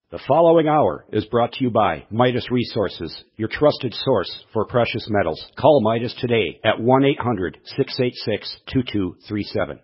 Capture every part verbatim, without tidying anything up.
The following hour is brought to you by Midas Resources, your trusted source for precious metals. Call Midas today at one eight hundred, six eight six, two two three seven.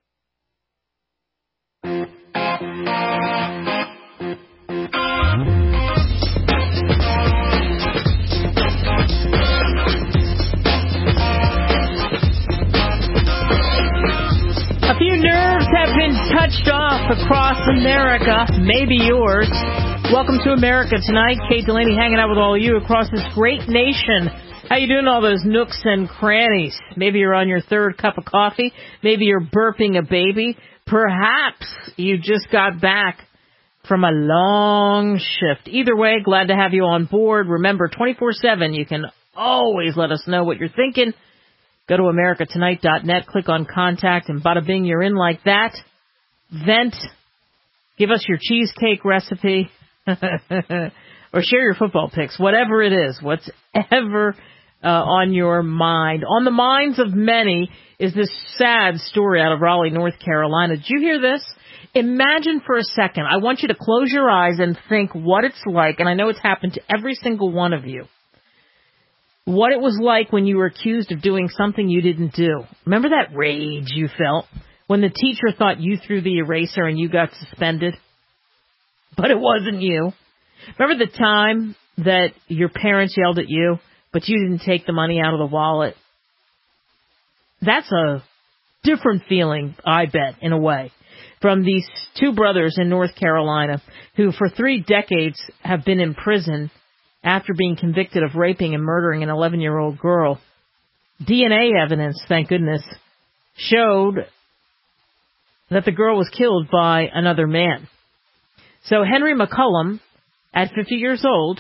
A few nerves have been touched off across America, maybe yours. Welcome to America Tonight. Kate Delaney hanging out with all of you across this great nation. How you doing, all those nooks and crannies? Maybe you're on your third cup of coffee. Maybe you're burping a baby. Perhaps you just got back from a long shift. Either way, glad to have you on board. Remember, twenty-four seven, you can always let us know what you're thinking. Go to america tonight dot net, click on contact, and bada bing, you're in like that. Vent. Give us your cheesecake recipe. Or share your football picks, whatever it is, whatever uh, on your mind. On the minds of many is this sad story out of Raleigh, North Carolina. Did you hear this? Imagine for a second, I want you to close your eyes and think what it's like, and I know it's happened to every single one of you, what it was like when you were accused of doing something you didn't do. Remember that rage you felt when the teacher thought you threw the eraser and you got suspended? But it wasn't you. Remember the time that your parents yelled at you, but you didn't take the money out of the wallet? That's a different feeling, I bet, in a way, from these two brothers in North Carolina who for three decades have been in prison after being convicted of raping and murdering an eleven-year-old girl. D N A evidence, thank goodness, showed that the girl was killed by another man. So Henry McCullum, at fifty years old,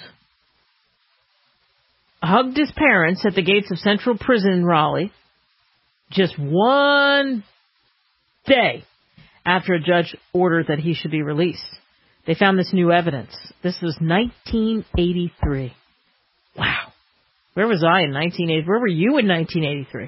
hugged his parents at the gates of Central Prison in Raleigh just one day after a judge ordered that he should be released. They found this new evidence. This was nineteen eighty-three. Wow. Where was I in nineteen eighty? Where were you in nineteen eighty-three?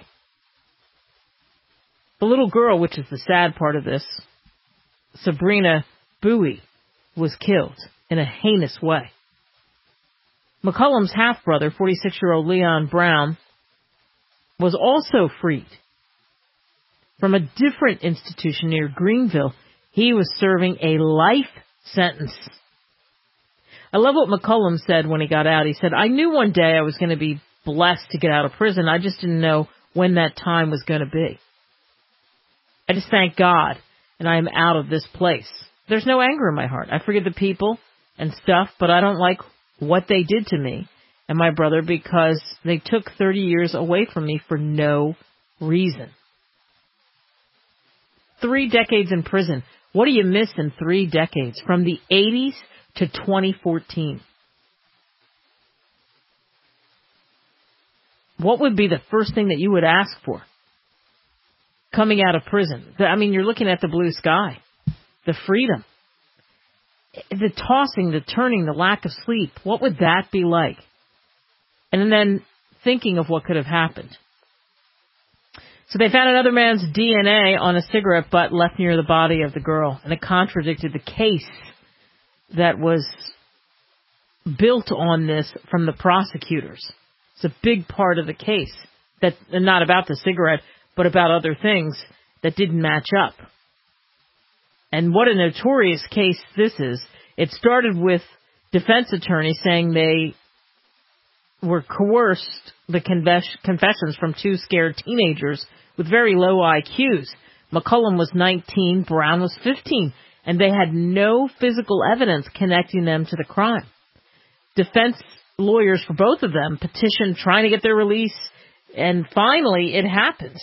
The little girl, which is the sad part of this, Sabrina Bowie, was killed in a heinous way. McCullum's half-brother, forty-six-year-old Leon Brown, was also freed from a different institution near Greenville. He was serving a life sentence. I love what McCullum said when he got out. He said, I knew one day I was going to be blessed to get out of prison. I just didn't know when that time was going to be. I just thank God, and I am out of this place. There's no anger in my heart. I forgive the people and stuff, but I don't like what they did to me and my brother because they took thirty years away from me for no reason. Three decades in prison. What do you miss in three decades? From the eighties to twenty fourteen. What would be the first thing that you would ask for coming out of prison? I mean, you're looking at the blue sky. The freedom, the tossing, the turning, the lack of sleep. What would that be like? And then thinking of what could have happened. So they found another man's D N A on a cigarette butt left near the body of the girl, and it contradicted the case that was built on this from the prosecutors. It's a big part of the case, that not about the cigarette, but about other things that didn't match up. And what a notorious case this is. It started with defense attorneys saying they were coerced, the confess- confessions from two scared teenagers with very low I Qs. McCullum was nineteen, Brown was fifteen, and they had no physical evidence connecting them to the crime. Defense lawyers for both of them petitioned trying to get their release, and finally it happened.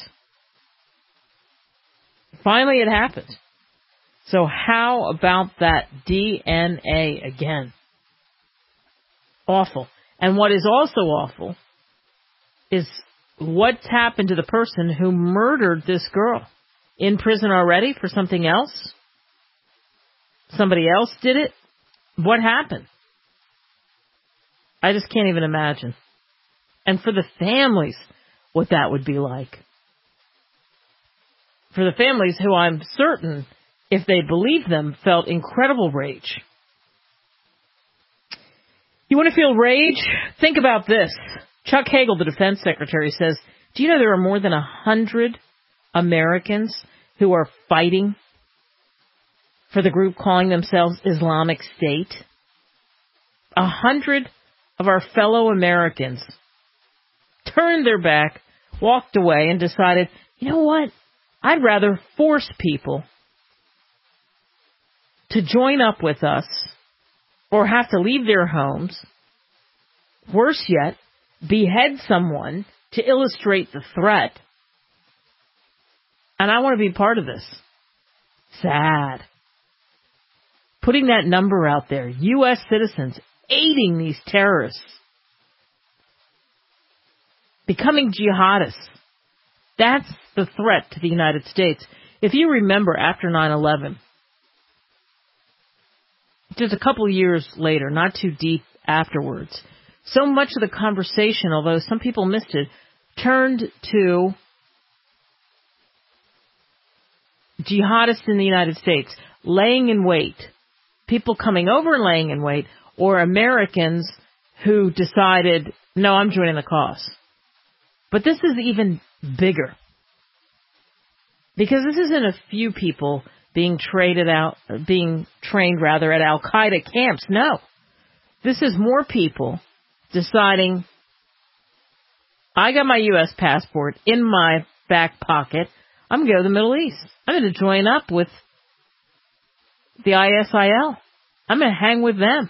Finally it happened. So how about that D N A again? Awful. And what is also awful is what's happened to the person who murdered this girl. In prison already for something else? Somebody else did it? What happened? I just can't even imagine. And for the families, what that would be like. For the families who I'm certain, if they believed them, felt incredible rage. You want to feel rage? Think about this. Chuck Hagel, the defense secretary, says, do you know there are more than a hundred Americans who are fighting for the group calling themselves Islamic State? A hundred of our fellow Americans turned their back, walked away, and decided, you know what? I'd rather force people to join up with us or have to leave their homes. Worse yet, behead someone to illustrate the threat. And I want to be part of this. Sad. Putting that number out there, U S citizens aiding these terrorists, becoming jihadists. That's the threat to the United States. If you remember, after nine eleven, just a couple years later, not too deep afterwards, so much of the conversation, although some people missed it, turned to jihadists in the United States laying in wait, people coming over and laying in wait, or Americans who decided, no, I'm joining the cause. But this is even bigger, because this isn't a few people being traded out, being trained rather at Al-Qaeda camps. No, this is more people deciding, I got my U S passport in my back pocket. I'm going to go to the Middle East. I'm going to join up with the I S I L. I'm going to hang with them.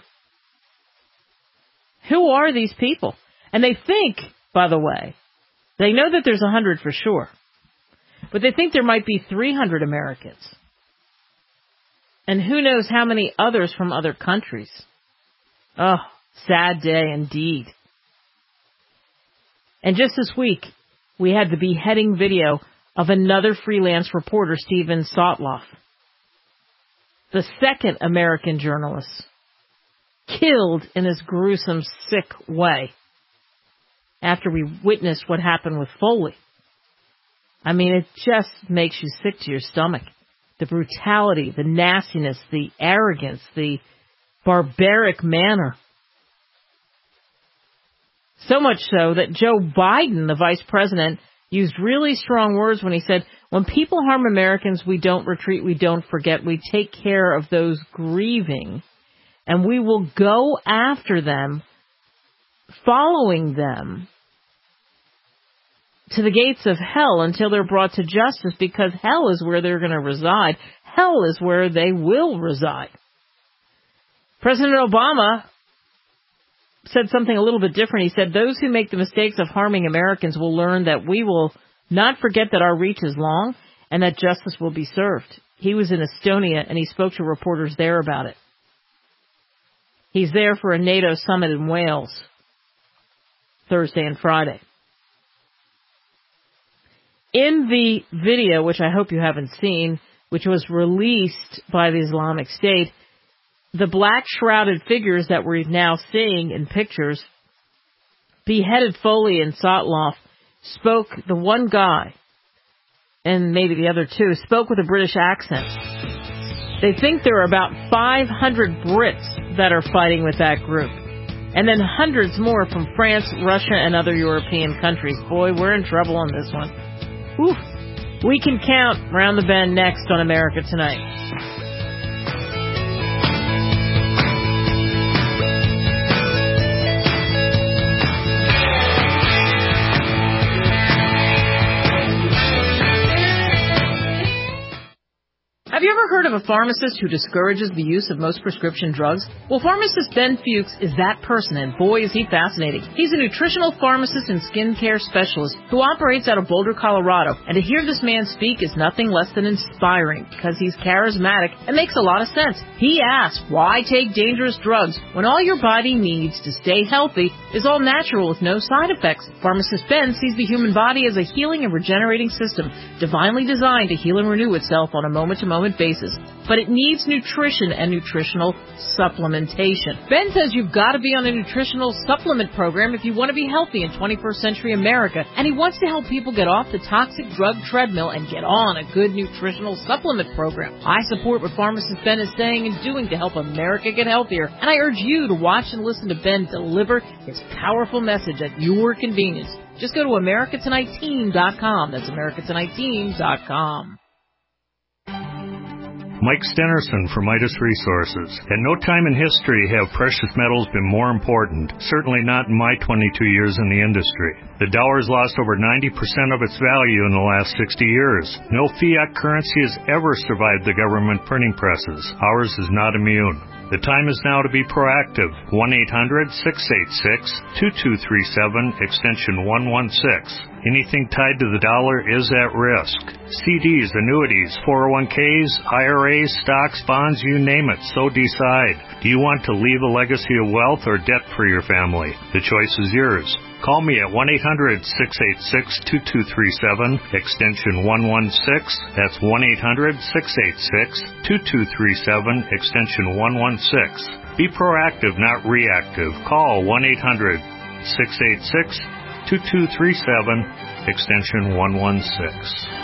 Who are these people? And they think, by the way, they know that there's a hundred for sure, but they think there might be three hundred Americans. And who knows how many others from other countries. Oh, sad day indeed. And just this week, we had the beheading video of another freelance reporter, Steven Sotloff, the second American journalist, killed in this gruesome, sick way after we witnessed what happened with Foley. I mean, it just makes you sick to your stomach. The brutality, the nastiness, the arrogance, the barbaric manner. So much so that Joe Biden, the vice president, used really strong words when he said, when people harm Americans, we don't retreat, we don't forget, we take care of those grieving, and we will go after them, following them to the gates of hell until they're brought to justice, because hell is where they're going to reside. Hell is where they will reside. President Obama said something a little bit different. He said, those who make the mistakes of harming Americans will learn that we will not forget that our reach is long and that justice will be served. He was in Estonia and he spoke to reporters there about it. He's there for a NATO summit in Wales Thursday and Friday. In the video, which I hope you haven't seen, which was released by the Islamic State, the black shrouded figures that we're now seeing in pictures, beheaded Foley and Sotloff, spoke, the one guy, and maybe the other two, spoke with a British accent. They think there are about five hundred Brits that are fighting with that group. And then hundreds more from France, Russia, and other European countries. Boy, we're in trouble on this one. Whew. We can count round the bend next on America Tonight. Have you ever heard of a pharmacist who discourages the use of most prescription drugs? Well, pharmacist Ben Fuchs is that person, and boy, is he fascinating. He's a nutritional pharmacist and skincare specialist who operates out of Boulder, Colorado. And to hear this man speak is nothing less than inspiring, because he's charismatic and makes a lot of sense. He asks, why take dangerous drugs when all your body needs to stay healthy is all natural with no side effects? Pharmacist Ben sees the human body as a healing and regenerating system, divinely designed to heal and renew itself on a moment-to-moment basis. but it needs nutrition and nutritional supplementation. Ben says you've got to be on a nutritional supplement program if you want to be healthy in twenty-first century America, and he wants to help people get off the toxic drug treadmill and get on a good nutritional supplement program. I support what pharmacist Ben is saying and doing to help America get healthier, and I urge you to watch and listen to Ben deliver his powerful message at your convenience. Just go to America Tonight Team dot com. That's America Tonight Team dot com. Mike Stenerson for Midas Resources. At no time in history have precious metals been more important, certainly not in my twenty-two years in the industry. The dollar has lost over ninety percent of its value in the last sixty years. No fiat currency has ever survived the government printing presses. Ours is not immune. The time is now to be proactive. one eight hundred six eight six two two three seven, extension one one six. Anything tied to the dollar is at risk. C Ds, annuities, four oh one k's, I R As, stocks, bonds, you name it, so decide. Do you want to leave a legacy of wealth or debt for your family? The choice is yours. Call me at one eight hundred six eight six two two three seven, extension one one six. That's one eight hundred six eight six two two three seven, extension one one six. Be proactive, not reactive. Call one eight hundred six eight six two two three seven, extension one one six.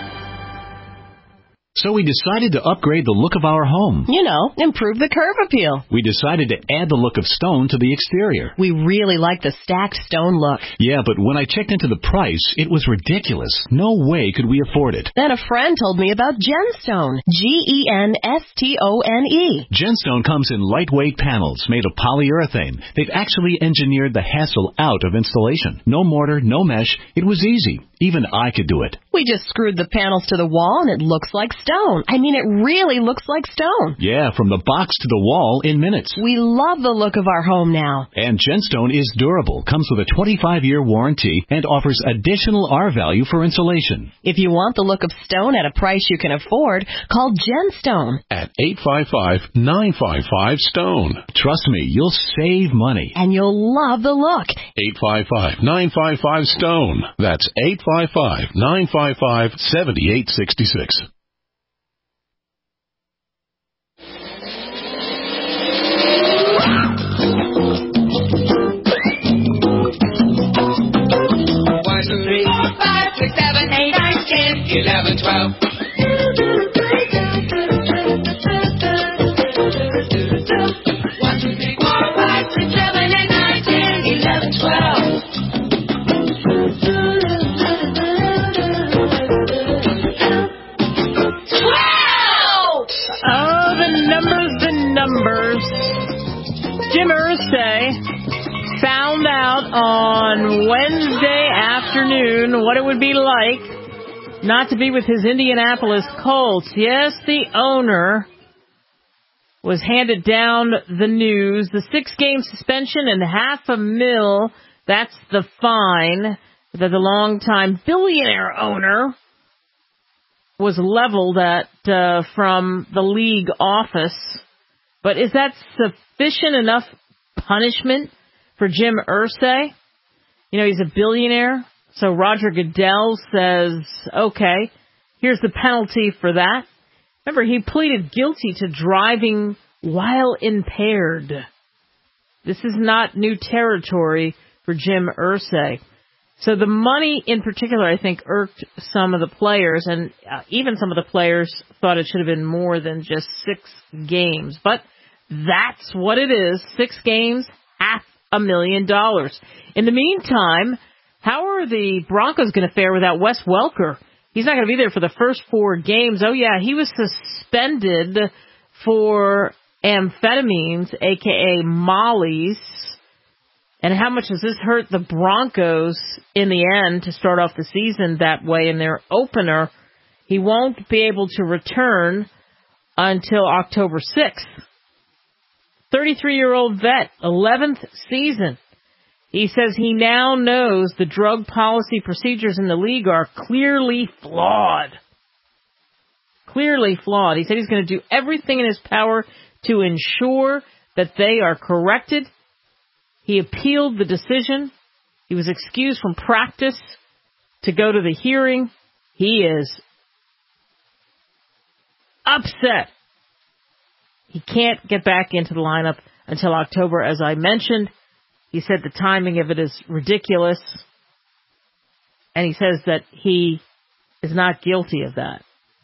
So we decided to upgrade the look of our home. You know, improve the curb appeal. We decided to add the look of stone to the exterior. We really like the stacked stone look. Yeah, but when I checked into the price, it was ridiculous. No way could we afford it. Then a friend told me about Genstone. G E N S T O N E. Genstone comes in lightweight panels made of polyurethane. They've actually engineered the hassle out of installation. No mortar, no mesh. It was easy. Even I could do it. We just screwed the panels to the wall and it looks like stone. I mean, it really looks like stone. Yeah, from the box to the wall in minutes. We love the look of our home now. And Genstone is durable, comes with a twenty-five year warranty, and offers additional R value for insulation. If you want the look of stone at a price you can afford, call Genstone at eight five five nine five five stone. Trust me, you'll save money. And you'll love the look. eight five five nine five five stone. That's eight five five nine five five seven eight six six. One, two, three, four, five, six, seven, eight, nine, ten, eleven, twelve. One, two, three, four, five, six, seven, eight, nine, ten, eleven, twelve. Oh, the numbers, the numbers. Jim Irsay found out on Wednesday afternoon what it would be like not to be with his Indianapolis Colts. Yes, the owner was handed down the news. The six-game suspension and half a mil, that's the fine that the longtime billionaire owner was leveled at uh, from the league office. But is that sufficient enough punishment for Jim Irsay? You know, he's a billionaire. So Roger Goodell says, okay, here's the penalty for that. Remember, he pleaded guilty to driving while impaired. This is not new territory for Jim Irsay. So the money in particular, I think, irked some of the players, and uh, even some of the players thought it should have been more than just six games. But that's what it is. Six games, half a million dollars. In the meantime, how are the Broncos going to fare without Wes Welker? He's not going to be there for the first four games. Oh, yeah, he was suspended for amphetamines, a k a. Molly's. And how much does this hurt the Broncos in the end to start off the season that way in their opener? He won't be able to return until October sixth. thirty-three-year-old vet, eleventh season. He says he now knows the drug policy procedures in the league are clearly flawed. Clearly flawed. He said he's going to do everything in his power to ensure that they are corrected. He appealed the decision. He was excused from practice to go to the hearing. He is upset he can't get back into the lineup until October, as I mentioned. He said the timing of it is ridiculous. And he says that he is not guilty of that.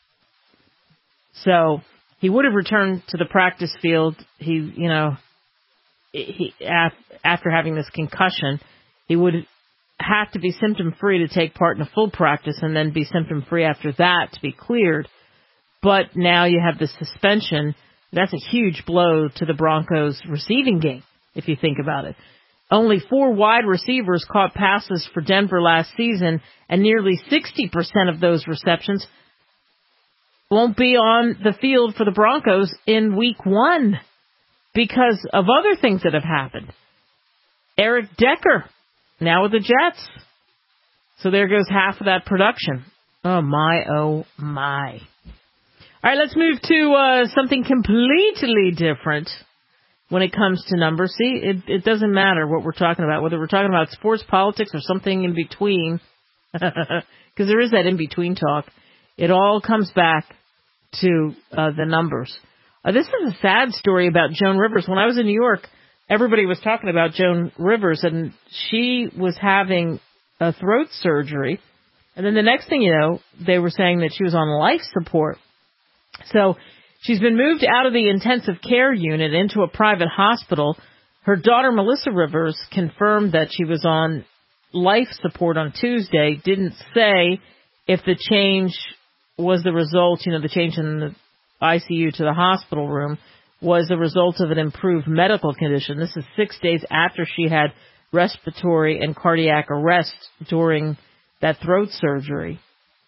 So he would have returned to the practice field. He, you know, he after having this concussion, he would have to be symptom-free to take part in a full practice and then be symptom-free after that to be cleared. But now you have the suspension. That's a huge blow to the Broncos' receiving game, if you think about it. Only four wide receivers caught passes for Denver last season, and nearly sixty percent of those receptions won't be on the field for the Broncos in week one because of other things that have happened. Eric Decker, now with the Jets. So there goes half of that production. Oh, my, oh, my. All right, let's move to uh, something completely different when it comes to numbers. See, it, it doesn't matter what we're talking about, whether we're talking about sports, politics, or something in between, because there is that in-between talk. It all comes back to uh, the numbers. Uh, this is a sad story about Joan Rivers. When I was in New York, everybody was talking about Joan Rivers, and she was having a throat surgery. And then the next thing you know, they were saying that she was on life support. So she's been moved out of the intensive care unit into a private hospital. Her daughter, Melissa Rivers, confirmed that she was on life support on Tuesday, didn't say if the change was the result, you know, the change in the I C U to the hospital room was the result of an improved medical condition. This is six days after she had respiratory and cardiac arrest during that throat surgery.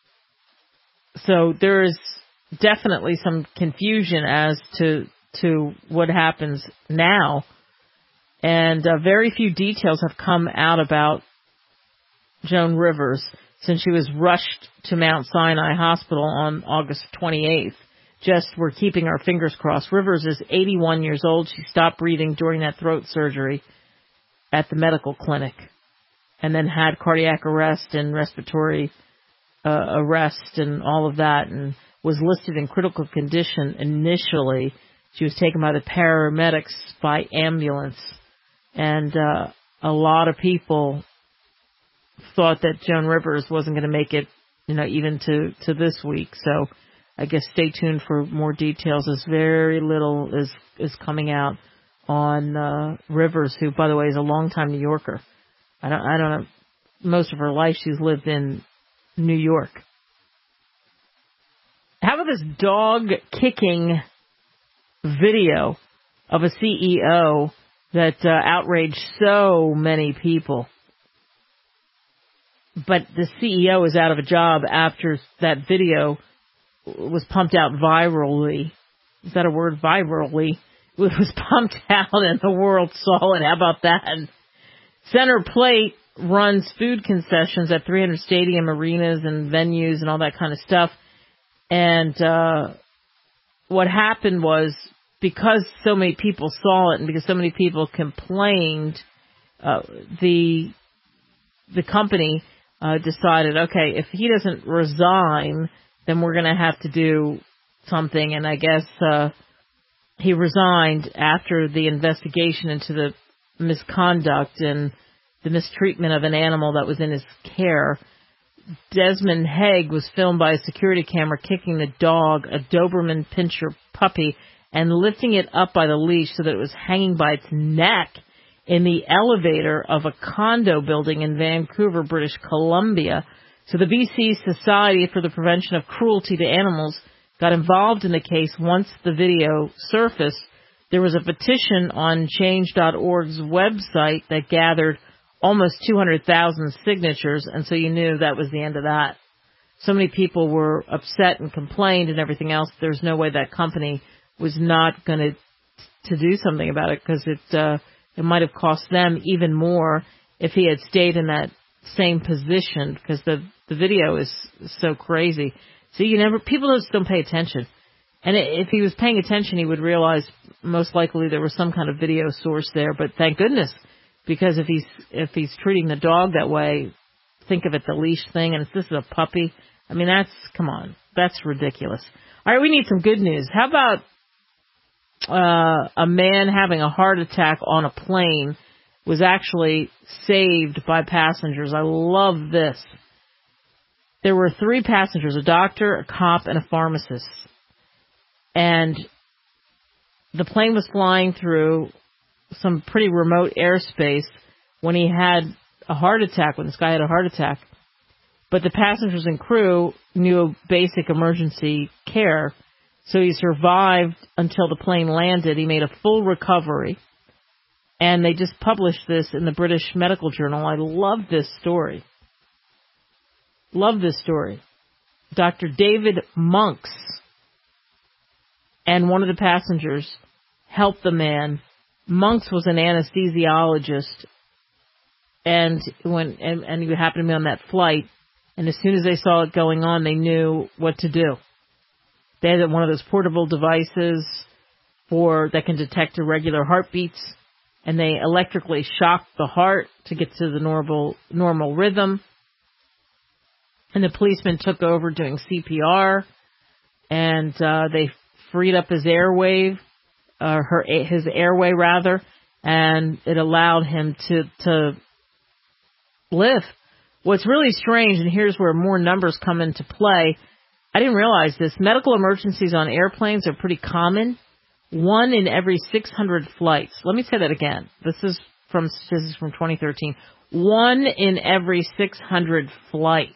So there is definitely some confusion as to to what happens now. And uh, very few details have come out about Joan Rivers since she was rushed to Mount Sinai Hospital on August twenty-eighth. Just we're keeping our fingers crossed. Rivers is eighty-one years old. She stopped breathing during that throat surgery at the medical clinic and then had cardiac arrest and respiratory uh, arrest and all of that and was listed in critical condition initially. She was taken by the paramedics by ambulance. And uh, a lot of people thought that Joan Rivers wasn't going to make it, you know, even to, to this week. So I guess stay tuned for more details, as very little is, is coming out on uh, Rivers, who, by the way, is a longtime New Yorker. I don't, I don't know. Most of her life she's lived in New York. How about this dog kicking video of a C E O that uh, outraged so many people? But the C E O is out of a job after that video was pumped out virally. Is that a word? Virally. It was pumped out and the world saw it. How about that? Center Plate runs food concessions at three hundred stadium arenas and venues and all that kind of stuff. And uh, what happened was, because so many people saw it and because so many people complained, uh, the the company uh, decided, okay, if he doesn't resign, then we're going to have to do something. And I guess uh, he resigned after the investigation into the misconduct and the mistreatment of an animal that was in his care. Desmond Haig was filmed by a security camera kicking the dog, a Doberman Pinscher puppy, and lifting it up by the leash so that it was hanging by its neck in the elevator of a condo building in Vancouver, British Columbia. So the B C Society for the Prevention of Cruelty to Animals got involved in the case once the video surfaced. There was a petition on change dot org's website that gathered almost two hundred thousand signatures, and so you knew that was the end of that. So many people were upset and complained and everything else. There's no way that company was not going to to do something about it, because it uh, it might have cost them even more if he had stayed in that same position, because the the video is so crazy. See, you never people just don't pay attention. And if he was paying attention, he would realize most likely there was some kind of video source there. But thank goodness, because if he's if he's treating the dog that way, think of it, the leash thing, and if this is a puppy, I mean, that's, come on, that's ridiculous. All right, we need some good news. How about uh, a man having a heart attack on a plane was actually saved by passengers. I love this. There were three passengers, a doctor, a cop, and a pharmacist. And the plane was flying through some pretty remote airspace when he had a heart attack, when this guy had a heart attack. But the passengers and crew knew basic emergency care, so he survived until the plane landed. He made a full recovery, and they just published this in the British Medical Journal. I love this story. Love this story. Doctor David Monks and one of the passengers helped the man. Monks was an anesthesiologist, and when and, and he happened to be on that flight, and as soon as they saw it going on, they knew what to do. They had one of those portable devices for that can detect irregular heartbeats, and they electrically shocked the heart to get to the normal normal rhythm. And the policeman took over doing C P R, and uh, they freed up his airway, uh, her his airway rather, and it allowed him to to live. What's really strange, and here's where more numbers come into play. I didn't realize this. Medical emergencies on airplanes are pretty common. One in every six hundred flights. Let me say that again. This is from statistics from twenty thirteen. One in every six hundred flights.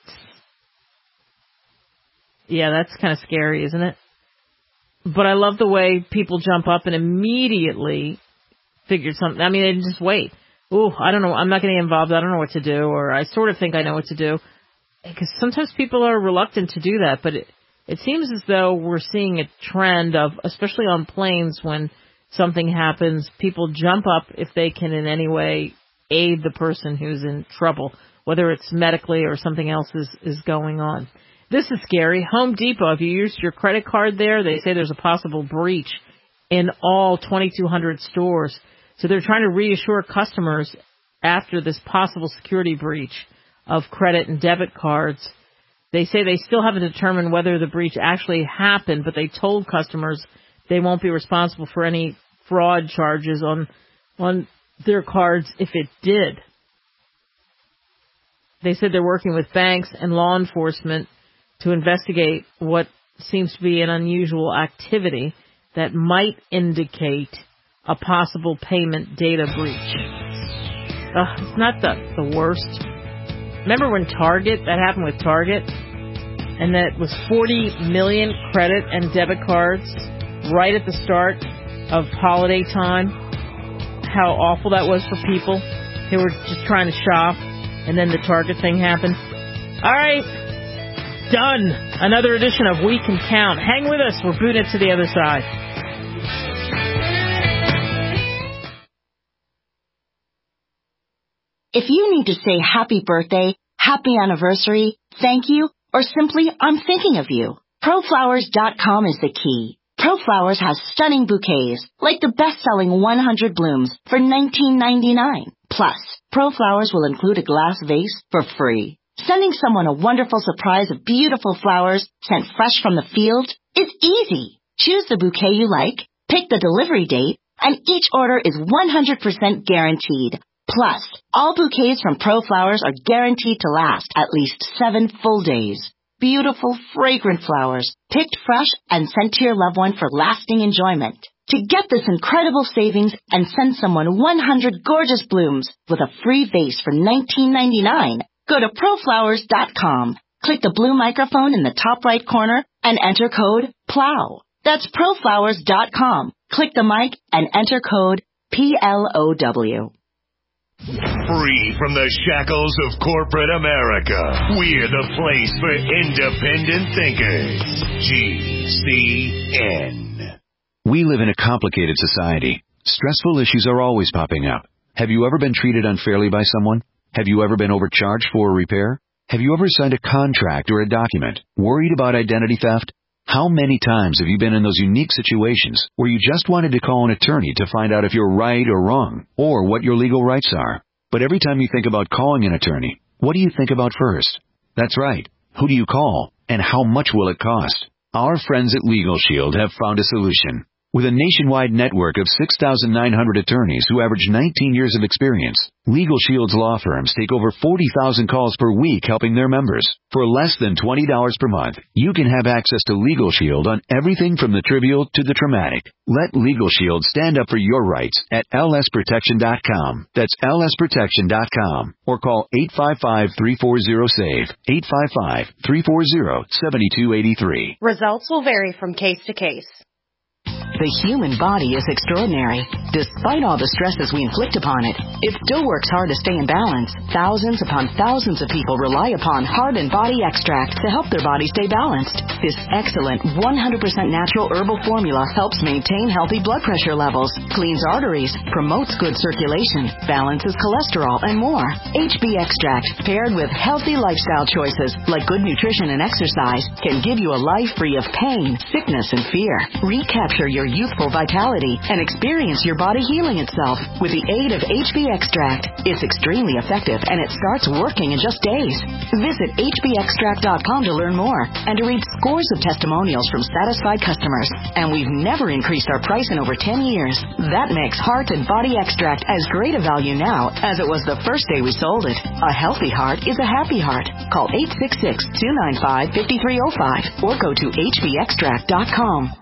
Yeah, that's kind of scary, isn't it? But I love the way people jump up and immediately figured something. I mean, they didn't just wait. Ooh, I don't know. I'm not going to get involved. I don't know what to do. Or I sort of think I know what to do. Because sometimes people are reluctant to do that. But it, it seems as though we're seeing a trend of, especially on planes, when something happens, people jump up if they can in any way aid the person who's in trouble, whether it's medically or something else is, is going on. This is scary. Home Depot, if you used your credit card there, they say there's a possible breach in all twenty-two hundred stores. So they're trying to reassure customers after this possible security breach of credit and debit cards. They say they still haven't determined whether the breach actually happened, but they told customers they won't be responsible for any fraud charges on on their cards if it did. They said they're working with banks and law enforcement to investigate what seems to be an unusual activity that might indicate a possible payment data breach. Ugh, it's not the, the worst. Remember when Target, that happened with Target, and that was forty million credit and debit cards right at the start of holiday time? How awful that was for people who were just trying to shop, and then the Target thing happened. All right. Done. Another edition of We Can Count. Hang with us. We're booting it to the other side. If you need to say happy birthday, happy anniversary, thank you, or simply I'm thinking of you, pro flowers dot com is the key. ProFlowers has stunning bouquets, like the best-selling one hundred blooms for nineteen ninety-nine. Plus, ProFlowers will include a glass vase for free. Sending someone a wonderful surprise of beautiful flowers sent fresh from the field is easy. Choose the bouquet you like, pick the delivery date, and each order is one hundred percent guaranteed. Plus, all bouquets from ProFlowers are guaranteed to last at least seven full days. Beautiful, fragrant flowers, picked fresh and sent to your loved one for lasting enjoyment. To get this incredible savings and send someone one hundred gorgeous blooms with a free vase for nineteen ninety-nine, go to pro flowers dot com. Click the blue microphone in the top right corner and enter code PLOW. That's pro flowers dot com. Click the mic and enter code P L O W. Free from the shackles of corporate America, we're the place for independent thinkers. G C N. We live in a complicated society. Stressful issues are always popping up. Have you ever been treated unfairly by someone? Have you ever been overcharged for a repair? Have you ever signed a contract or a document? Worried about identity theft? How many times have you been in those unique situations where you just wanted to call an attorney to find out if you're right or wrong, or what your legal rights are? But every time you think about calling an attorney, what do you think about first? That's right. Who do you call, and how much will it cost? Our friends at Legal Shield have found a solution. With a nationwide network of six thousand nine hundred attorneys who average nineteen years of experience, Legal Shield's law firms take over forty thousand calls per week helping their members. For less than twenty dollars per month, you can have access to Legal Shield on everything from the trivial to the traumatic. Let Legal Shield stand up for your rights at L S protection dot com. That's L S protection dot com. Or call eight five five, three four zero, S A V E, eight five five, three four zero, seven two eight three. Results will vary from case to case. The human body is extraordinary. Despite all the stresses we inflict upon it, it still works hard to stay in balance. Thousands upon thousands of people rely upon Heart and Body Extract to help their body stay balanced. This excellent one hundred percent natural herbal formula helps maintain healthy blood pressure levels, cleans arteries, promotes good circulation, balances cholesterol, and more. H B Extract, paired with healthy lifestyle choices like good nutrition and exercise, can give you a life free of pain, sickness, and fear. Recapture your youthful vitality and experience your body healing itself with the aid of H B Extract. It's extremely effective and it starts working in just days. Visit H B extract dot com to learn more and to read scores of testimonials from satisfied customers. And we've never increased our price in over ten years. That makes Heart and Body Extract as great a value now as it was the first day we sold it. A healthy heart is a happy heart. Call eight six six, two nine five, five three zero five or go to H B extract dot com.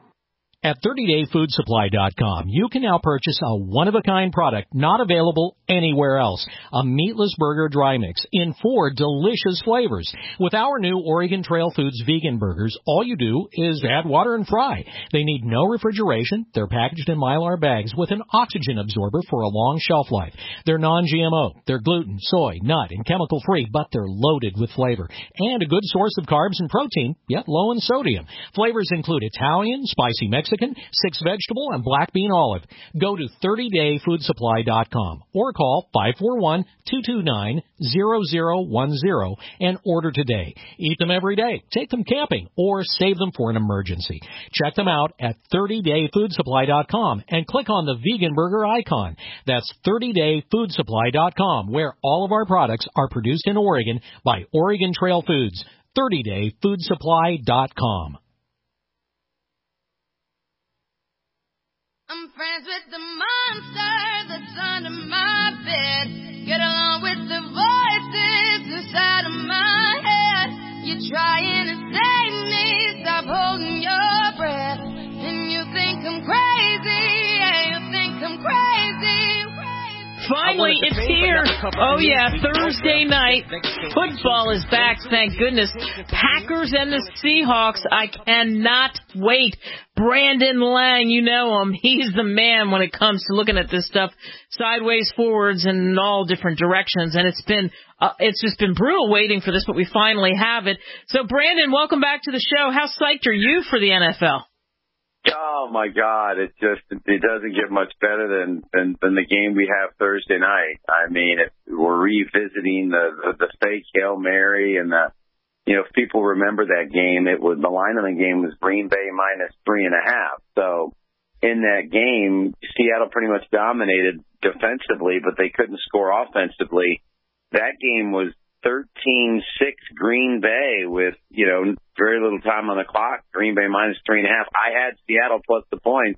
At thirty day food supply dot com, you can now purchase a one-of-a-kind product not available anywhere else, a meatless burger dry mix in four delicious flavors. With our new Oregon Trail Foods vegan burgers, all you do is add water and fry. They need no refrigeration. They're packaged in Mylar bags with an oxygen absorber for a long shelf life. They're non G M O. They're gluten, soy, nut, and chemical-free, but they're loaded with flavor and a good source of carbs and protein, yet low in sodium. Flavors include Italian, spicy Mexican, six vegetable, and black bean olive. Go to thirty day food supply dot com or call five four one, two two nine, zero zero one zero and order today. Eat them every day, take them camping, or save them for an emergency. Check them out at thirty day food supply dot com and click on the vegan burger icon. That's thirty day food supply dot com, where all of our products are produced in Oregon by Oregon Trail Foods. thirty day food supply dot com. I'm friends with the monster that's under my bed. Get along with the voices inside of my head. You're trying to save me, stop holding your breath. And you think I'm crazy, yeah, you think I'm crazy. Finally, it's here. Oh, yeah, Thursday night. Football is back, thank goodness. Packers and the Seahawks. I cannot wait. Brandon Lang, you know him. He's the man when it comes to looking at this stuff sideways, forwards, and in all different directions. And it's been, uh, it's just been brutal waiting for this, but we finally have it. So, Brandon, welcome back to the show. How psyched are you for the N F L? Oh my God! It just it doesn't get much better than than, than the game we have Thursday night. I mean, if we're revisiting the, the the fake Hail Mary and the, you know, if people remember that game, it was the line of the game was Green Bay minus three and a half. So in that game, Seattle pretty much dominated defensively, but they couldn't score offensively. That game was thirteen six Green Bay with, you know, very little time on the clock. Green Bay minus three and a half. I had Seattle plus the points.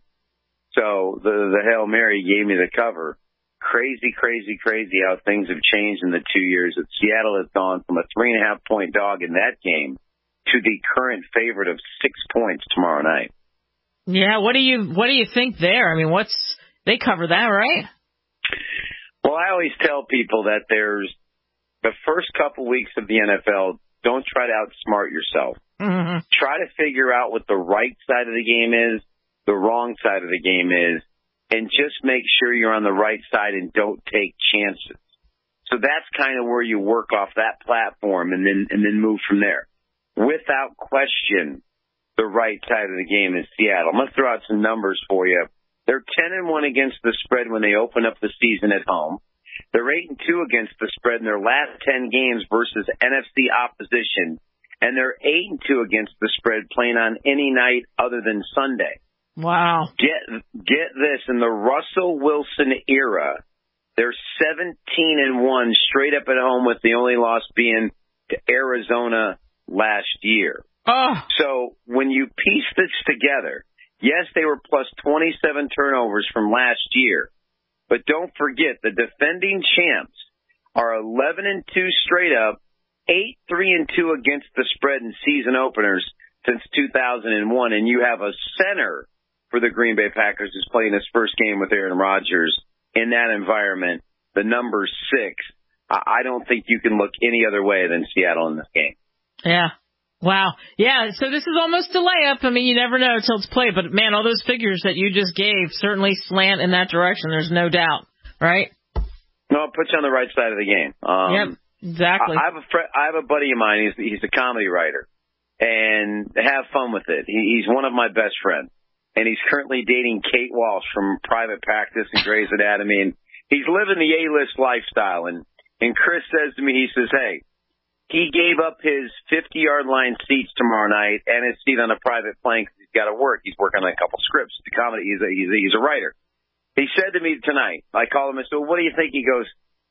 So the, the Hail Mary gave me the cover. Crazy, crazy, crazy how things have changed in the two years that Seattle has gone from a three and a half point dog in that game to the current favorite of six points tomorrow night. Yeah. What do you, what do you think there? I mean, what's, they cover that, right? Well, I always tell people that there's, the first couple weeks of the N F L, don't try to outsmart yourself. Mm-hmm. Try to figure out what the right side of the game is, the wrong side of the game is, and just make sure you're on the right side and don't take chances. So that's kind of where you work off that platform and then and then move from there. Without question, the right side of the game is Seattle. I'm going to throw out some numbers for you. They're ten and one against the spread when they open up the season at home. They're eight and two against the spread in their last ten games versus N F C opposition, and they're eight and two against the spread playing on any night other than Sunday. Wow. Get get this, in the Russell Wilson era, they're seventeen and one straight up at home, with the only loss being to Arizona last year. Oh. So when you piece this together, Yes, they were plus twenty-seven turnovers from last year. But don't forget, the defending champs are eleven and two straight up, eight three and two against the spread in season openers since two thousand one. And you have a center for the Green Bay Packers who's playing his first game with Aaron Rodgers in that environment. The number six. I don't think you can look any other way than Seattle in this game. Yeah. Wow. Yeah, so this is almost a layup. I mean, you never know until it's played. But, man, all those figures that you just gave certainly slant in that direction. There's no doubt, right? No, it puts you on the right side of the game. Um, yep, exactly. I have a fr- I have a buddy of mine. He's he's a comedy writer, and have fun with it. He, he's one of my best friends, and he's currently dating Kate Walsh from Private Practice and Grey's Anatomy, and he's living the A-list lifestyle. And and Chris says to me, he says, "Hey, he gave up his fifty-yard line seats tomorrow night and his seat on a private plane because he's got to work. He's working on a couple scripts. The comedy. He's a, he's a, he's a writer." He said to me tonight, I called him and said, "What do you think?" He goes,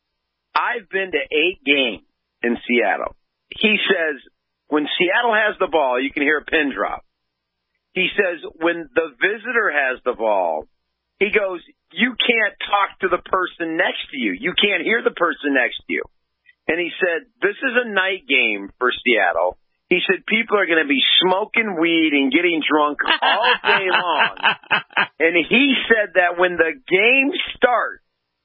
"I've been to eight games in Seattle." He says, when Seattle has the ball, you can hear a pin drop. He says, when the visitor has the ball, he goes, you can't talk to the person next to you. You can't hear the person next to you. And he said, this is a night game for Seattle. He said, people are going to be smoking weed and getting drunk all day long. And he said that when the game starts,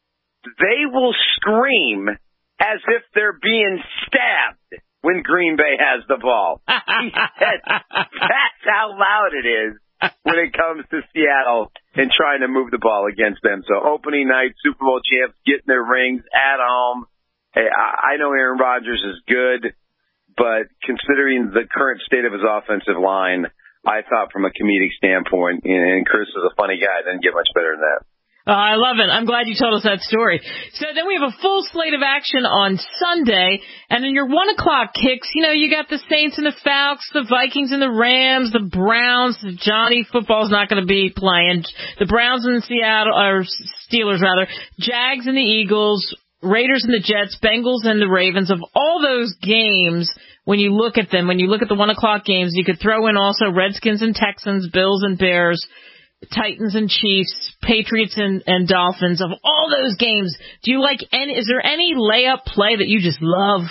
they will scream as if they're being stabbed when Green Bay has the ball. He said, that's how loud it is when it comes to Seattle and trying to move the ball against them. So opening night, Super Bowl champs getting their rings at home. Hey, I know Aaron Rodgers is good, but considering the current state of his offensive line, I thought from a comedic standpoint, and Chris is a funny guy, didn't get much better than that. Oh, I love it. I'm glad you told us that story. So then we have a full slate of action on Sunday, and in your one o'clock kicks, you know, you got the Saints and the Falcons, the Vikings and the Rams, the Browns. Johnny Football's not going to be playing. The Browns and the Seattle, or Steelers rather, Jags and the Eagles, Raiders and the Jets, Bengals and the Ravens. Of all those games, when you look at them, when you look at the one o'clock games, you could throw in also Redskins and Texans, Bills and Bears, Titans and Chiefs, Patriots and, and Dolphins. Of all those games, do you like any, is there any layup play that you just love?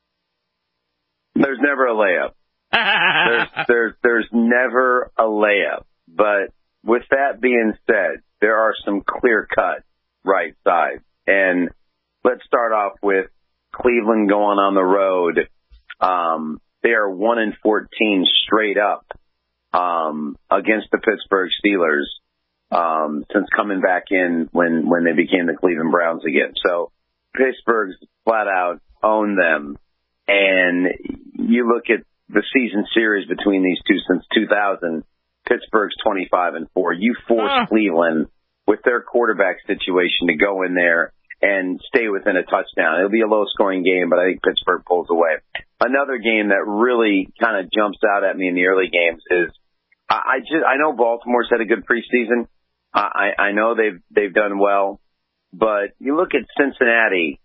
There's never a layup. there's, there's, there's never a layup. But with that being said, there are some clear-cut right sides. And let's start off with Cleveland going on the road. Um, they are one and fourteen straight up um, against the Pittsburgh Steelers um, since coming back in when, when they became the Cleveland Browns again. So Pittsburgh's flat out owned them. And you look at the season series between these two since two thousand, Pittsburgh's twenty-five and four. You force uh. Cleveland with their quarterback situation to go in there and stay within a touchdown. It'll be a low-scoring game, but I think Pittsburgh pulls away. Another game that really kind of jumps out at me in the early games is I, I just I know Baltimore's had a good preseason. I, I know they've they've done well, but you look at Cincinnati.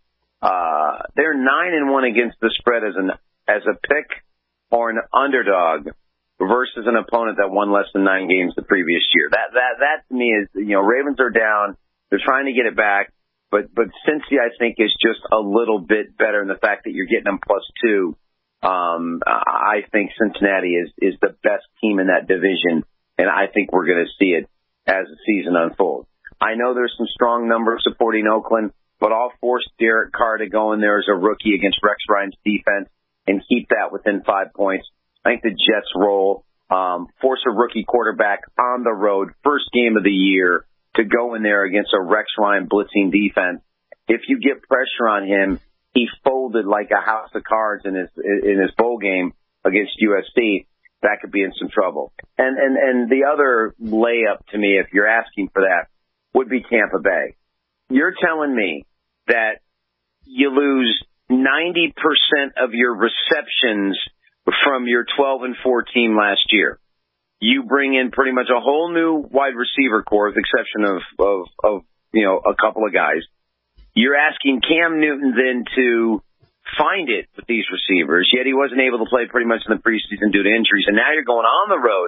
Uh, they're nine and one against the spread as an as a pick or an underdog versus an opponent that won less than nine games the previous year. That that that to me is, you know, Ravens are down. They're trying to get it back. But but Cincy, I think, is just a little bit better in the fact that you're getting them plus two. Um, I think Cincinnati is, is the best team in that division, and I think we're going to see it as the season unfolds. I know there's some strong numbers supporting Oakland, but I'll force Derek Carr to go in there as a rookie against Rex Ryan's defense and keep that within five points. I think the Jets roll, um, force a rookie quarterback on the road, first game of the year, to go in there against a Rex Ryan blitzing defense. If you get pressure on him, he folded like a house of cards in his in his bowl game against U S C. That could be in some trouble. And and and the other layup to me, if you're asking for that, would be Tampa Bay. You're telling me that you lose ninety percent of your receptions from your twelve and four team last year. You bring in pretty much a whole new wide receiver corps, with the exception of, of, of, you know, a couple of guys. You're asking Cam Newton then to find it with these receivers, yet he wasn't able to play pretty much in the preseason due to injuries. And now you're going on the road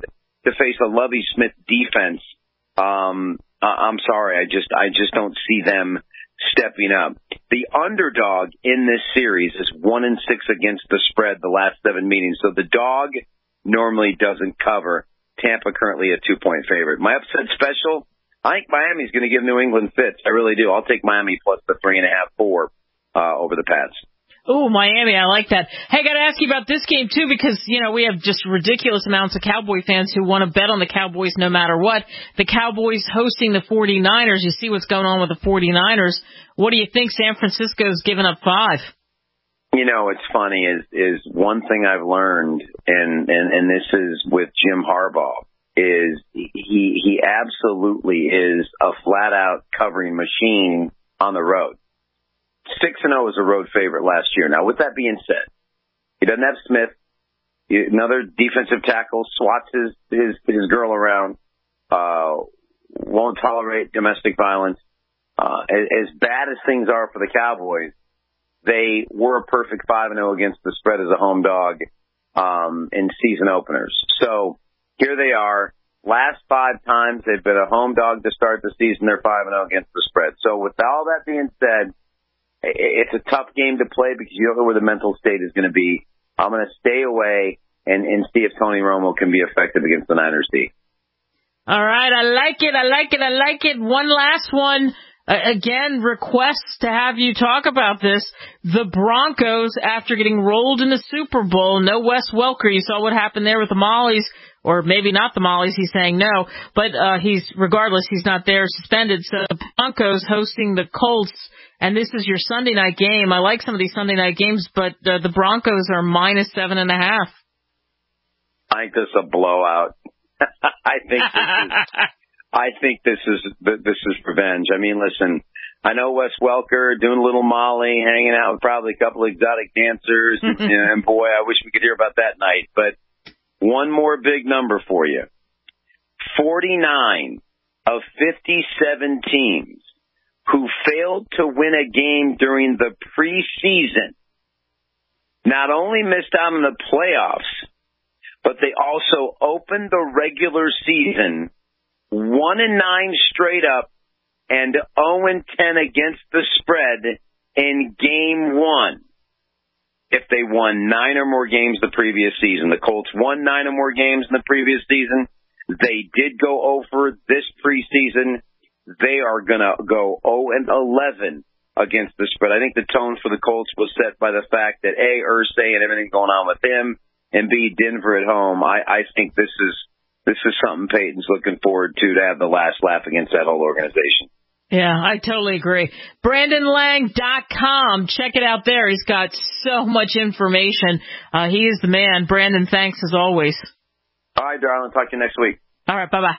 to face a Lovie Smith defense, um, I'm sorry, I just I just don't see them stepping up. The underdog in this series is one and six against the spread the last seven meetings, so the dog normally doesn't cover. Tampa currently a two-point favorite. My upset special, I think Miami's going to give New England fits. I really do. I'll take Miami plus the three and a half, four uh, over the Pats. Ooh, Miami, I like that. Hey, I got to ask you about this game, too, because, you know, we have just ridiculous amounts of Cowboy fans who want to bet on the Cowboys no matter what. The Cowboys hosting the forty-niners. You see what's going on with the forty-niners. What do you think? San Francisco's giving up five. You know, it's funny is is one thing I've learned, and, and, and this is with Jim Harbaugh, is he he absolutely is a flat-out covering machine on the road. six and oh is a road favorite last year. Now, with that being said, he doesn't have Smith. Another defensive tackle swats his, his, his girl around, uh, won't tolerate domestic violence. Uh, as, as bad as things are for the Cowboys, they were a perfect five and oh against the spread as a home dog um, in season openers. So here they are. Last five times they've been a home dog to start the season. They're five and oh against the spread. So with all that being said, it's a tough game to play because you don't know where the mental state is going to be. I'm going to stay away and, and see if Tony Romo can be effective against the Niners D. All right, I like it, I like it, I like it. One last one. Uh, again, requests to have you talk about this. The Broncos, after getting rolled in the Super Bowl, no Wes Welker. You saw what happened there with the Mollies, or maybe not the Mollies. He's saying no, but uh, he's regardless, he's not there, suspended. So the Broncos hosting the Colts, and this is your Sunday night game. I like some of these Sunday night games, but uh, the Broncos are minus seven and a half. I think this is a blowout. I think this is. I think this is this is revenge. I mean, listen, I know Wes Welker doing a little Molly, hanging out with probably a couple of exotic dancers, and, and boy, I wish we could hear about that night. But one more big number for you. forty-nine of fifty-seven teams who failed to win a game during the preseason not only missed out on the playoffs, but they also opened the regular season one and nine straight up and oh and ten against the spread in game one. If they won nine or more games the previous season, the Colts won nine or more games in the previous season. They did go over this preseason. They are going to go oh and eleven against the spread. I think the tone for the Colts was set by the fact that A, Irsay and everything going on with him, and B, Denver at home. I, I think this is This is something Peyton's looking forward to, to have the last laugh against that whole organization. Yeah, I totally agree. Brandon Lang dot com. Check it out there. He's got so much information. Uh, he is the man. Brandon, thanks as always. All right, darling. Talk to you next week. All right, bye-bye.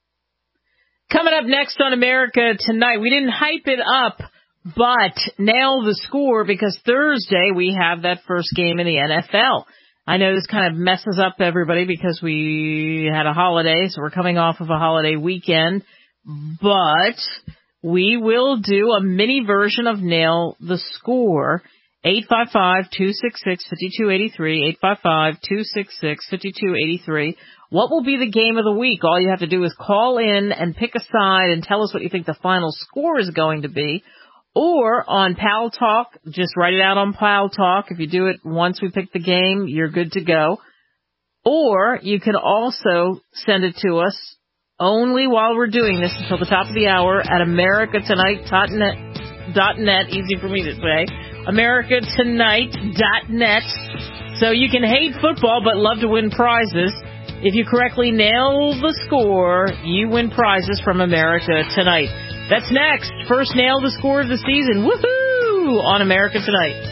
Coming up next on America Tonight, we didn't hype it up, but nail the score because Thursday we have that first game in the N F L. I know this kind of messes up everybody because we had a holiday, so we're coming off of a holiday weekend, but we will do a mini version of Nail the Score. eight five five, two six six, five two eight three, eight five five, two six six, five two eight three. What will be the game of the week? All you have to do is call in and pick a side and tell us what you think the final score is going to be. Or on Pal Talk, just write it out on Pal Talk. If you do it once we pick the game, you're good to go. Or you can also send it to us only while we're doing this until the top of the hour at america tonight dot net. Easy for me to say. america tonight dot net. So you can hate football but love to win prizes. If you correctly nail the score, you win prizes from America Tonight. That's next. First nail the score of the season. Woohoo! On America Tonight.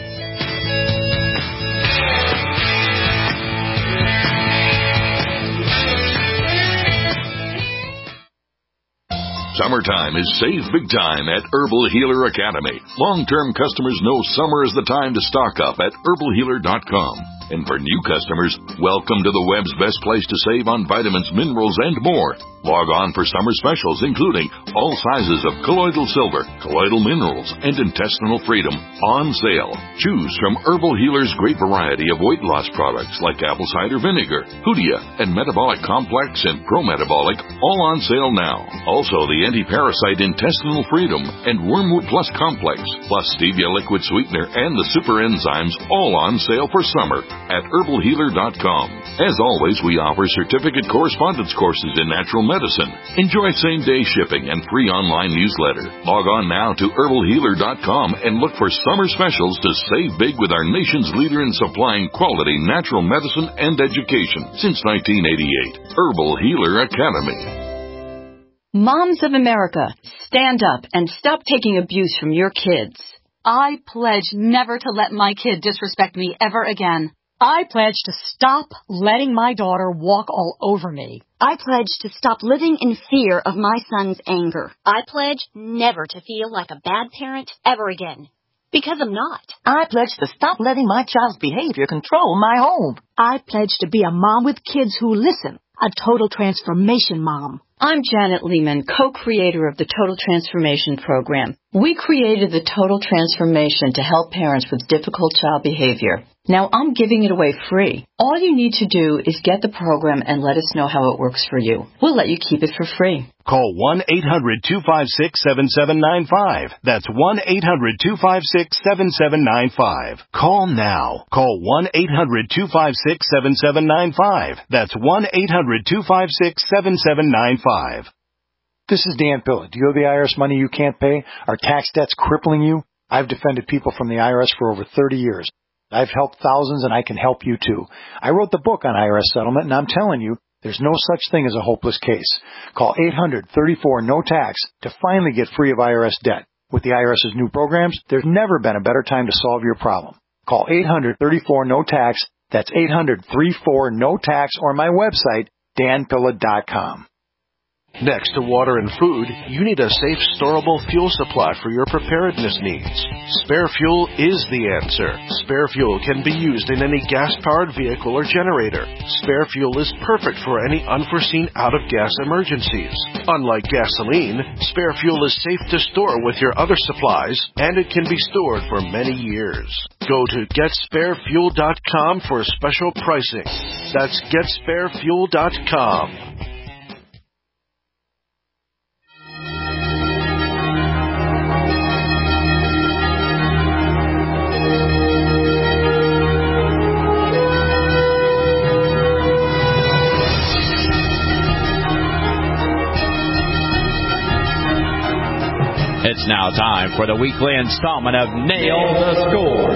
Summertime is save big time at Herbal Healer Academy. Long-term customers know summer is the time to stock up at herbal healer dot com. And for new customers, welcome to the web's best place to save on vitamins, minerals, and more. Log on for summer specials, including all sizes of colloidal silver, colloidal minerals, and intestinal freedom on sale. Choose from Herbal Healer's great variety of weight loss products like apple cider vinegar, Hoodia, and Metabolic Complex and Pro-Metabolic, all on sale now. Also, the anti-parasite intestinal freedom and Wormwood Plus Complex, plus stevia liquid sweetener and the super enzymes, all on sale for summer at herbal healer dot com. As always, we offer certificate correspondence courses in natural medicine. Enjoy same-day shipping and free online newsletter. Log on now to herbal healer dot com and look for summer specials to save big with our nation's leader in supplying quality natural medicine and education since nineteen eighty-eight. Herbal Healer Academy. Moms of America, stand up and stop taking abuse from your kids. I pledge never to let my kid disrespect me ever again. I pledge to stop letting my daughter walk all over me. I pledge to stop living in fear of my son's anger. I pledge never to feel like a bad parent ever again. Because I'm not. I pledge to stop letting my child's behavior control my home. I pledge to be a mom with kids who listen. A total transformation mom. I'm Janet Lehman, co-creator of the Total Transformation Program. We created the Total Transformation to help parents with difficult child behavior. Now I'm giving it away free. All you need to do is get the program and let us know how it works for you. We'll let you keep it for free. Call one eight hundred two five six seven seven nine five. That's one eight hundred two five six seven seven nine five. Call now. Call one eight hundred two five six seven seven nine five. That's one eight hundred two five six seven seven nine five. This is Dan Pilla. Do you owe the I R S money you can't pay? Are tax debts crippling you? I've defended people from the I R S for over thirty years. I've helped thousands, and I can help you too. I wrote the book on I R S settlement, and I'm telling you, there's no such thing as a hopeless case. Call eight hundred thirty-four no tax to finally get free of I R S debt. With the IRS's new programs, there's never been a better time to solve your problem. Call eight hundred thirty-four no tax. That's eight hundred thirty-four no tax, or my website, dan pilla dot com. Next to water and food, you need a safe, storable fuel supply for your preparedness needs. Spare Fuel is the answer. Spare Fuel can be used in any gas-powered vehicle or generator. Spare Fuel is perfect for any unforeseen out-of-gas emergencies. Unlike gasoline, Spare Fuel is safe to store with your other supplies, and it can be stored for many years. Go to get spare fuel dot com for special pricing. That's get spare fuel dot com. It's now time for the weekly installment of Nail the Score.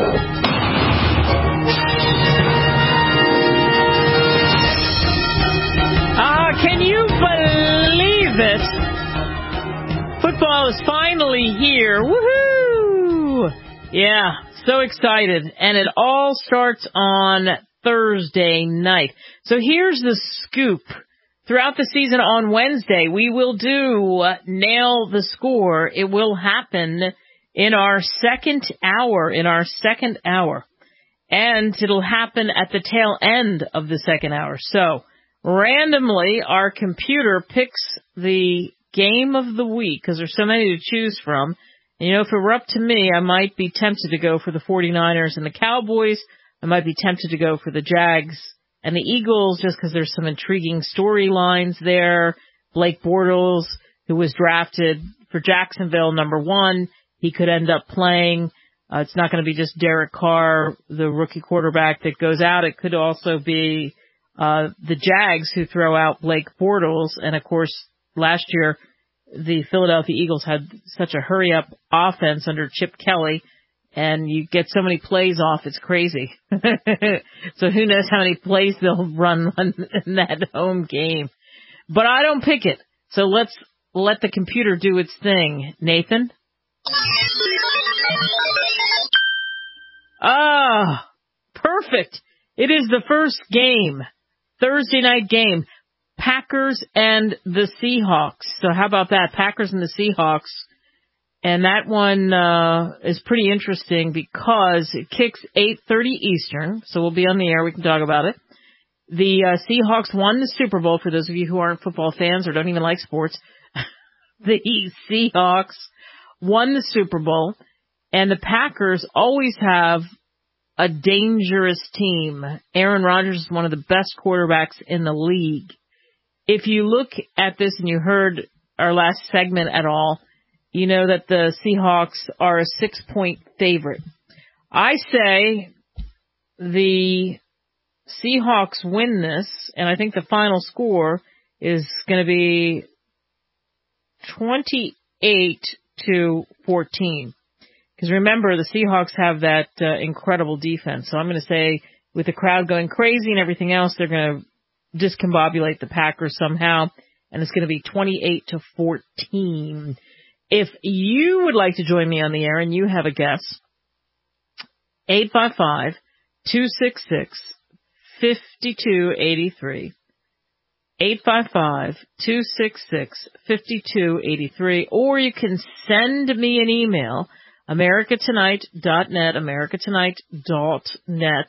Ah, uh, can you believe it? Football is finally here. Woohoo! Yeah, so excited. And it all starts on Thursday night. So here's the scoop. Throughout the season on Wednesday, we will do uh, Nail the Score. It will happen in our second hour, in our second hour. And it'll happen at the tail end of the second hour. So, randomly, our computer picks the game of the week, because there's so many to choose from. And, you know, if it were up to me, I might be tempted to go for the forty-niners and the Cowboys. I might be tempted to go for the Jags and the Eagles, just because there's some intriguing storylines there. Blake Bortles, who was drafted for Jacksonville, number one, he could end up playing. Uh, it's not going to be just Derek Carr, the rookie quarterback, that goes out. It could also be uh the Jags who throw out Blake Bortles. And, of course, last year the Philadelphia Eagles had such a hurry-up offense under Chip Kelly. And you get so many plays off, it's crazy. So who knows how many plays they'll run in that home game. But I don't pick it. So let's let the computer do its thing. Nathan? Ah, perfect. It is the first game, Thursday night game. Packers and the Seahawks. So how about that? Packers and the Seahawks. And that one uh, is pretty interesting because it kicks eight thirty Eastern, so we'll be on the air. We can talk about it. The uh, Seahawks won the Super Bowl, for those of you who aren't football fans or don't even like sports. The Seahawks won the Super Bowl, and the Packers always have a dangerous team. Aaron Rodgers is one of the best quarterbacks in the league. If you look at this and you heard our last segment at all, you know that the Seahawks are a six-point favorite. I say the Seahawks win this, and I think the final score is going to be twenty-eight to fourteen. Because remember, the Seahawks have that uh, incredible defense. So I'm going to say, with the crowd going crazy and everything else, they're going to discombobulate the Packers somehow, and it's going to be twenty-eight to fourteen. If you would like to join me on the air and you have a guess, eight five five, two six six, five two eight three. eight five five, two six six, five two eight three. Or you can send me an email, america tonight dot net, america tonight dot net.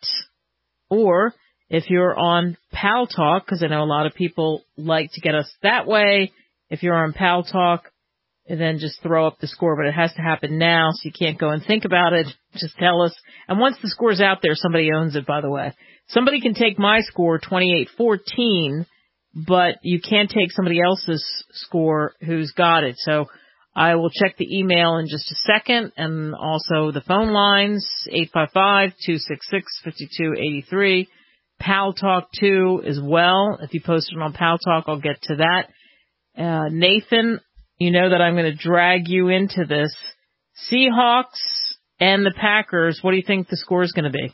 Or if you're on Pal Talk, because I know a lot of people like to get us that way, if you're on Pal Talk, and then just throw up the score, but it has to happen now, so you can't go and think about it. Just tell us. And once the score's out there, somebody owns it, by the way. Somebody can take my score, twenty-eight fourteen, but you can't take somebody else's score who's got it. So I will check the email in just a second, and also the phone lines, eight five five, two six six, five two eight three. Pal Talk two as well. If you post it on Pal Talk, I'll get to that. Uh, Nathan, you know that I'm going to drag you into this. Seahawks and the Packers, what do you think the score is going to be?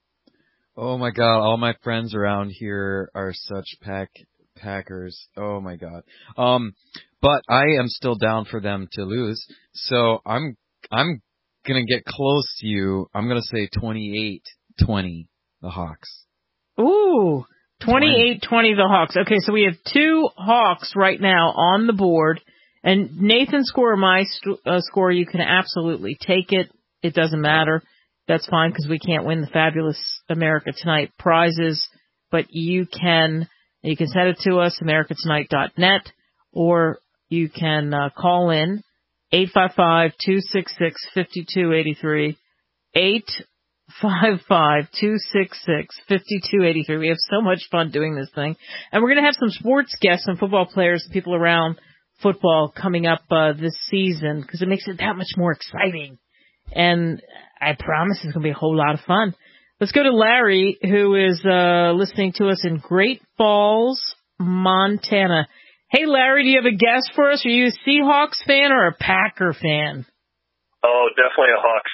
Oh, my God. All my friends around here are such pack Packers. Oh, my God. Um, but I am still down for them to lose. So I'm I'm going to get close to you. I'm going to say twenty-eight twenty, the Hawks. Ooh, twenty-eight twenty, the Hawks. Okay, so we have two Hawks right now on the board. And Nathan's score or my st- uh, score, you can absolutely take it. It doesn't matter. That's fine because we can't win the Fabulous America Tonight prizes. But you can you can send it to us, america tonight dot net, or you can uh, call in eight five five, two six six, five two eight three, eight five five, two six six, five two eight three. We have so much fun doing this thing. And we're going to have some sports guests and football players and people around football coming up uh, this season because it makes it that much more exciting. And I promise it's going to be a whole lot of fun. Let's go to Larry, who is uh, listening to us in Great Falls, Montana. Hey, Larry, do you have a guess for us? Are you a Seahawks fan or a Packer fan? Oh, definitely a Hawks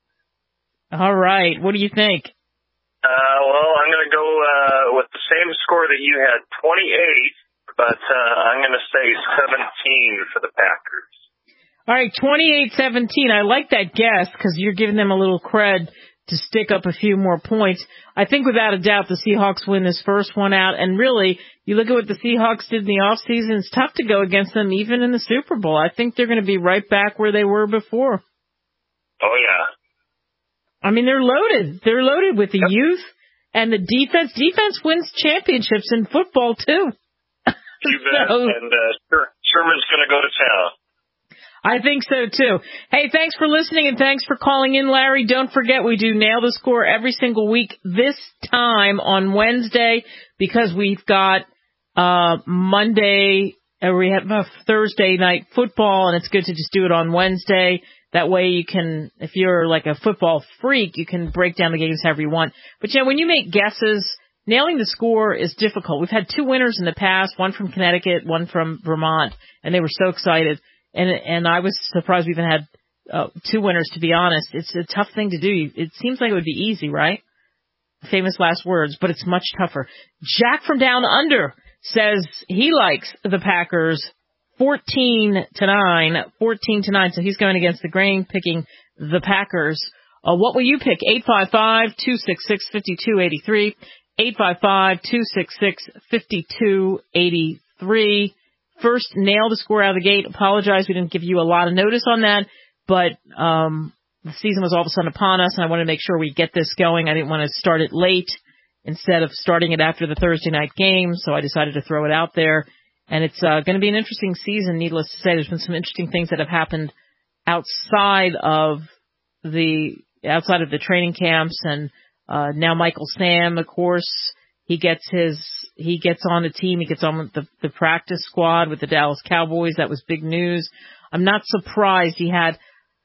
fan. All right. What do you think? Uh, well, I'm going to go uh, with the same score that you had, twenty-eight. But uh, I'm going to say seventeen for the Packers. All right, twenty-eight seventeen. I like that guess because you're giving them a little cred to stick up a few more points. I think without a doubt the Seahawks win this first one out. And really, you look at what the Seahawks did in the offseason, it's tough to go against them even in the Super Bowl. I think they're going to be right back where they were before. Oh, yeah. I mean, they're loaded. They're loaded with the yep. youth and the defense. Defense wins championships in football, too. You bet. So, and uh, Sherman's going to go to town. I think so, too. Hey, thanks for listening and thanks for calling in, Larry. Don't forget, we do Nail the Score every single week this time on Wednesday because we've got uh Monday, uh, we have uh, Thursday night football, and it's good to just do it on Wednesday. That way you can, if you're like a football freak, you can break down the games however you want. But, you know, when you make guesses, nailing the score is difficult. We've had two winners in the past, one from Connecticut, one from Vermont, and they were so excited. And and I was surprised we even had uh, two winners, to be honest. It's a tough thing to do. It seems like it would be easy, right? Famous last words, but it's much tougher. Jack from Down Under says he likes the Packers fourteen to nine, fourteen to nine. So he's going against the grain, picking the Packers. Uh, what will you pick? eight five five, two six six, five two eight three. eight five five, two six six, five two eight three. First, nail the score out of the gate. Apologize, we didn't give you a lot of notice on that, but um, the season was all of a sudden upon us, and I wanted to make sure we get this going. I didn't want to start it late instead of starting it after the Thursday night game, so I decided to throw it out there. And it's uh, going to be an interesting season, needless to say. There's been some interesting things that have happened outside of the outside of the training camps, and uh, now Michael Sam, of course, he gets his he gets on the team. He gets on with the, the practice squad with the Dallas Cowboys. That was big news. I'm not surprised. He had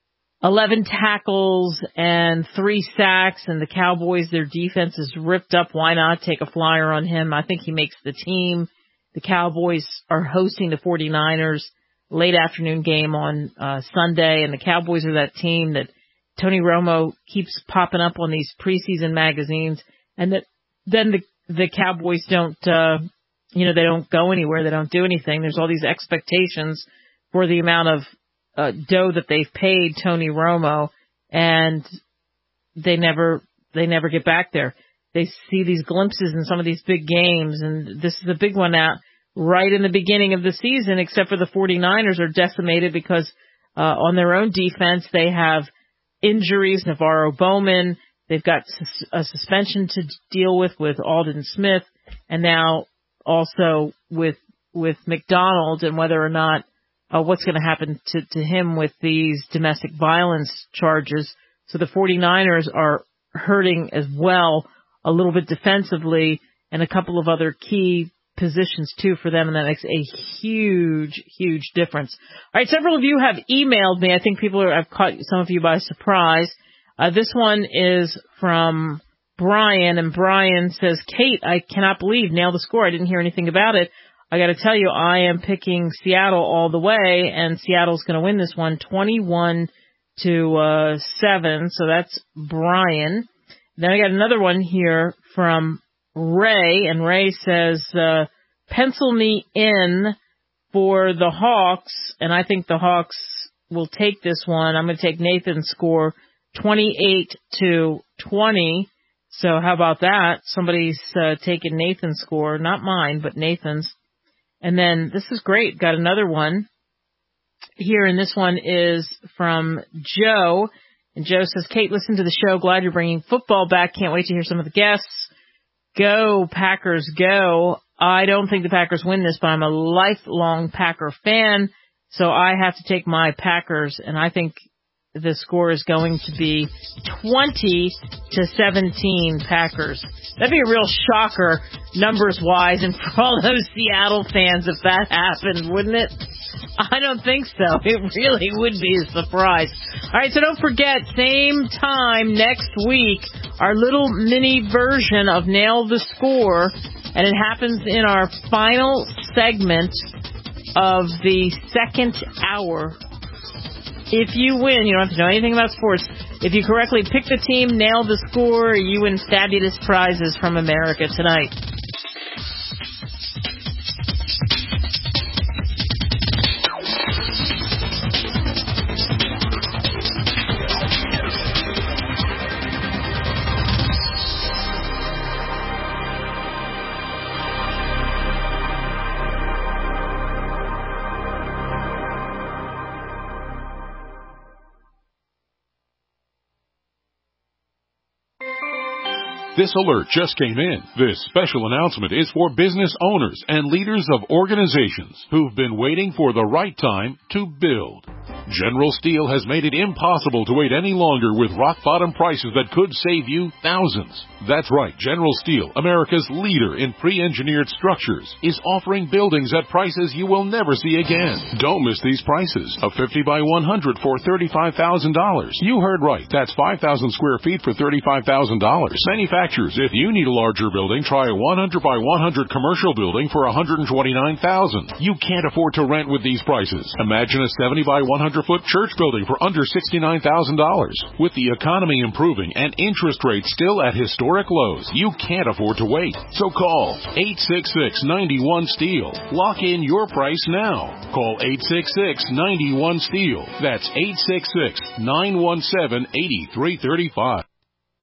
eleven tackles and three sacks, and the Cowboys, their defense is ripped up. Why not take a flyer on him? I think he makes the team. The Cowboys are hosting the 49ers late afternoon game on uh, Sunday, and the Cowboys are that team that Tony Romo keeps popping up on these preseason magazines, and that then the the Cowboys don't, uh, you know, they don't go anywhere, they don't do anything. There's all these expectations for the amount of uh, dough that they've paid Tony Romo, and they never they never get back there. They see these glimpses in some of these big games, and this is a big one out right in the beginning of the season, except for the 49ers are decimated because uh, on their own defense they have injuries. Navarro Bowman, they've got sus- a suspension to deal with with Aldon Smith, and now also with with McDonald, and whether or not uh, what's going to happen to, to him with these domestic violence charges. So the 49ers are hurting as well, a little bit defensively, and a couple of other key positions too for them, and that makes a huge, huge difference. All right, several of you have emailed me. I think people are, I've caught some of you by surprise. Uh, this one is from Brian, and Brian says, Kate, I cannot believe, nail the score. I didn't hear anything about it. I got to tell you, I am picking Seattle all the way, and Seattle's going to win this one, twenty-one to seven. So that's Brian. Then I got another one here from Ray, and Ray says, uh, pencil me in for the Hawks, and I think the Hawks will take this one. I'm going to take Nathan's score, twenty-eight to twenty. So how about that? Somebody's uh, taking Nathan's score, not mine, but Nathan's. And then this is great. Got another one here, and this one is from Joe. And Joe says, Kate, listen to the show. Glad you're bringing football back. Can't wait to hear some of the guests. Go, Packers, go. I don't think the Packers win this, but I'm a lifelong Packer fan, so I have to take my Packers, and I think the score is going to be twenty to seventeen Packers. That'd be a real shocker, numbers-wise, and for all those Seattle fans if that happened, wouldn't it? I don't think so. It really would be a surprise. All right, so don't forget, same time next week, our little mini version of Nail the Score, and it happens in our final segment of the second hour. If you win, you don't have to know anything about sports. If you correctly pick the team, nail the score, you win fabulous prizes from America Tonight. This alert just came in. This special announcement is for business owners and leaders of organizations who've been waiting for the right time to build. General Steel has made it impossible to wait any longer with rock-bottom prices that could save you thousands. That's right, General Steel, America's leader in pre-engineered structures, is offering buildings at prices you will never see again. Don't miss these prices. A fifty by one hundred for thirty-five thousand dollars. You heard right. That's five thousand square feet for thirty-five thousand dollars. Manufacturers, if you need a larger building, try a one hundred by one hundred commercial building for one hundred twenty-nine thousand dollars. You can't afford to rent with these prices. Imagine a seventy by one hundred foot church building for under sixty-nine thousand dollars. With the economy improving and interest rates still at historic lows, you can't afford to wait. So call eight six six, nine one, STEEL. Lock in your price now. Call eight six six, nine one, STEEL. That's eight six six, nine one seven, eight three three five.